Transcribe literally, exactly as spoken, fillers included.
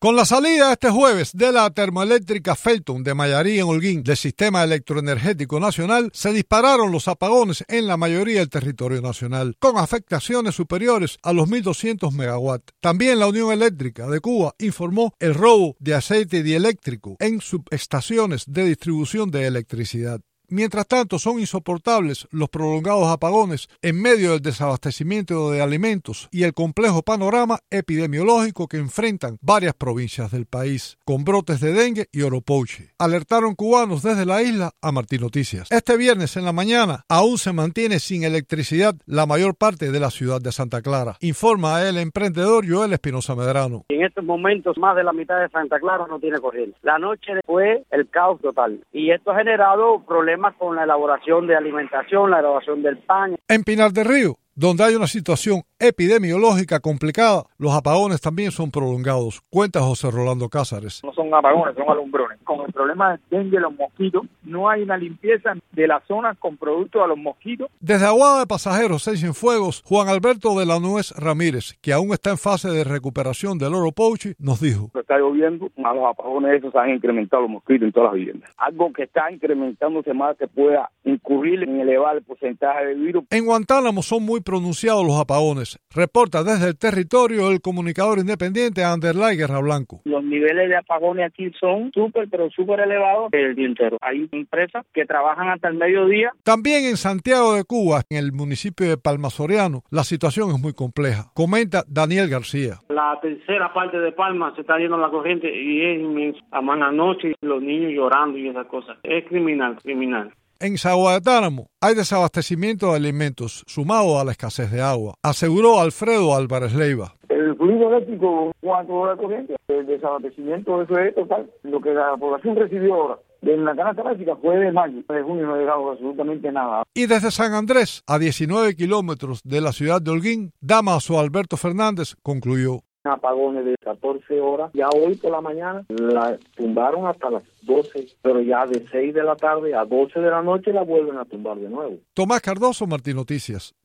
Con la salida este jueves de la termoeléctrica Felton de Mayarí en Holguín del Sistema Electroenergético Nacional, se dispararon los apagones en la mayoría del territorio nacional, con afectaciones superiores a los mil doscientos megawatts. También la Unión Eléctrica de Cuba informó el robo de aceite dieléctrico en subestaciones de distribución de electricidad. Mientras tanto, son insoportables los prolongados apagones en medio del desabastecimiento de alimentos y el complejo panorama epidemiológico que enfrentan varias provincias del país, con brotes de dengue y oropouche. Alertaron cubanos desde la isla a Martín Noticias. Este viernes en la mañana aún se mantiene sin electricidad la mayor parte de la ciudad de Santa Clara, informa el emprendedor Joel Espinosa Medrano. En estos momentos más de la mitad de Santa Clara no tiene corriente. La noche fue el caos total y esto ha generado problemas con la elaboración de alimentación, la elaboración del pan. En Pinar del Río, donde hay una situación epidemiológica complicada, los apagones también son prolongados, cuenta José Rolando Cázares. No son apagones, son alumbrones. Con el problema de dengue, los mosquitos, no hay una limpieza de la zona con productos a los mosquitos. Desde Aguada de Pasajeros, Seis Cienfuegos, Juan Alberto de la Nuez Ramírez, que aún está en fase de recuperación del oropouche, nos dijo. Está lloviendo, a los apagones esos han incrementado los mosquitos en todas las viviendas. Algo que está incrementándose más que pueda incurrir en elevar el porcentaje de virus. En Guantánamo son muy pronunciados los apagones. Reporta desde el territorio el comunicador independiente Anderlay Guerra Blanco. Los niveles de apagones aquí son súper, pero súper elevados el día entero. Hay empresas que trabajan hasta el mediodía. También en Santiago de Cuba, en el municipio de Palma Soriano, la situación es muy compleja. Comenta Daniel García. La tercera parte de Palma se está yendo la corriente y es inmensa. A mala noche, los niños llorando y esas cosas. Es criminal, criminal. En Zaguatánamo hay desabastecimiento de alimentos sumado a la escasez de agua, aseguró Alfredo Álvarez Leiva. El fluido eléctrico, cuatro horas de corriente, el desabastecimiento, eso es total. Lo que la población recibió ahora en la canasta básica fue de mayo, de junio no ha llegado absolutamente nada. Y desde San Andrés, a diecinueve kilómetros de la ciudad de Holguín, Damaso Alberto Fernández concluyó. Apagones de catorce horas, ya hoy por la mañana la tumbaron hasta las doce, pero ya de seis de la tarde a doce de la noche la vuelven a tumbar de nuevo. Tomás Cardoso, Martín Noticias.